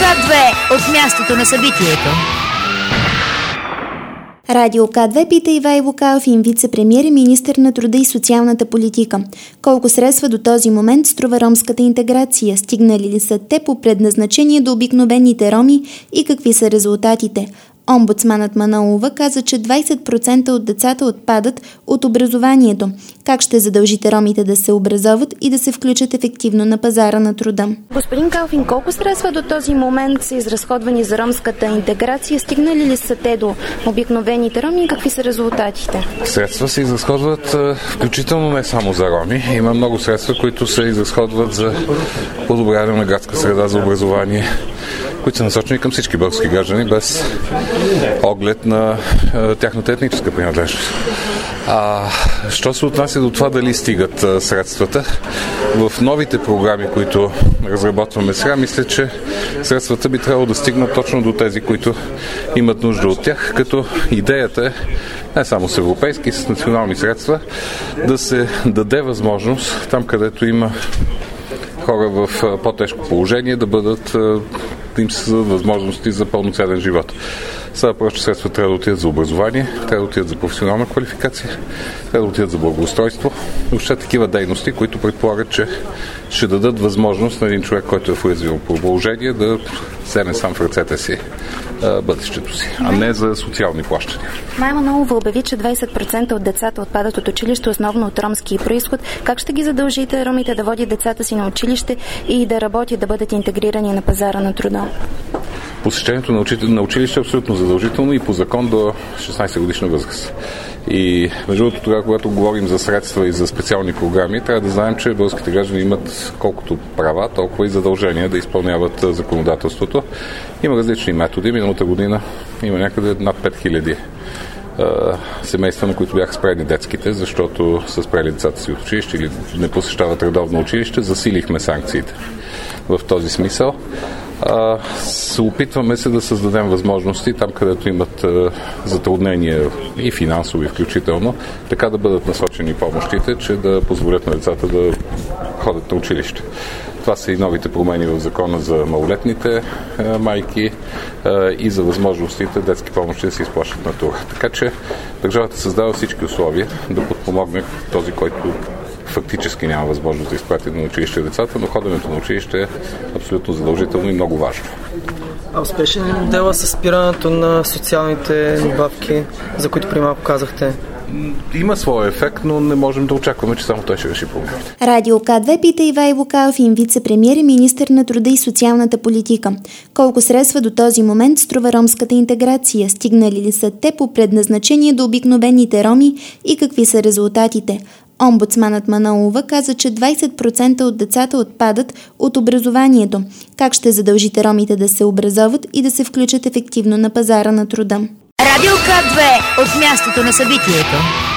К2 от мястото на събитието. Радио К2 пита Ивайло Калфин, вице-премиер и министър на труда и социалната политика. Колко средства до този момент струва ромската интеграция? Стигнали ли са те по предназначение до обикновените роми и какви са резултатите? Омбудсманът Манолова каза, че 20% от децата отпадат от образованието. Как ще задължите ромите да се образоват и да се включат ефективно на пазара на труда? Господин Калфин, колко средства до този момент са изразходвани за ромската интеграция? Стигнали ли са те до обикновените роми и какви са резултатите? Средства се изразходват включително не само за роми. Има много средства, които се изразходват за подобряване на градска среда за образование, които са насочени към всички български граждани, без оглед на тяхната етническа принадлежност. Що се отнася до това дали стигат средствата, в новите програми, които разработваме сега, мисля, че средствата би трябвало да стигнат точно до тези, които имат нужда от тях, като идеята е не само с европейски, с национални средства, да се даде възможност там, където има хора в по-тежко положение, да им се създадат възможности за пълноценен живот. Сега просто средства трябва да отидат за образование, трябва да отидат за професионална квалификация, трябва да отидат за благоустройство. Въобще такива дейности, които предполагат, че ще дадат възможност на един човек, който е в уязвимо положение, да вземе сам в ръцете си бъдещето си, а не за социални плащания. Мая Манолова обяви, че 20% от децата отпадат от училище, основно от ромски произход. Как ще ги задължите ромите да водят децата си на училище и да работят, да бъдат интегрирани на пазара на труда? Посещението на училище е абсолютно задължително и по закон до 16 годишна възраст. И между другото, тогава, когато говорим за средства и за специални програми, трябва да знаем, че българските граждани имат колкото права, толкова и задължения да изпълняват законодателството. Има различни методи. Миналата година има някъде над 5000 семейства, на които бяха спрени детските, защото са спрели децата си от училище или не посещават редовно училище. Засилихме санкциите в този смисъл. Опитваме се да създадем възможности там, където имат затруднения и финансови включително, така да бъдат насочени помощите, че да позволят на децата да ходят на училище. Това са и новите промени в закона за малолетните майки и за възможностите детски помощи да се изплащат на тура. Така че държавата създава всички условия да подпомогне този, който фактически няма възможност да изпрати на училище децата, но ходенето на училище е абсолютно задължително и много важно. А успешен ли модела с спирането на социалните добавки, за които преди малко казахте? Има своя ефект, но не можем да очакваме, че само той ще реши проблемите. Радио К2 пита Ивайло Калфин, вице-премиер и министър на труда и социалната политика. Колко средства до този момент струва ромската интеграция? Стигнали ли са те по предназначение до обикновените роми и какви са резултатите? Омбудсманът Манолова каза, че 20% от децата отпадат от образованието. Как ще задължите ромите да се образоват и да се включат ефективно на пазара на труда? Радио К2 от мястото на събитието.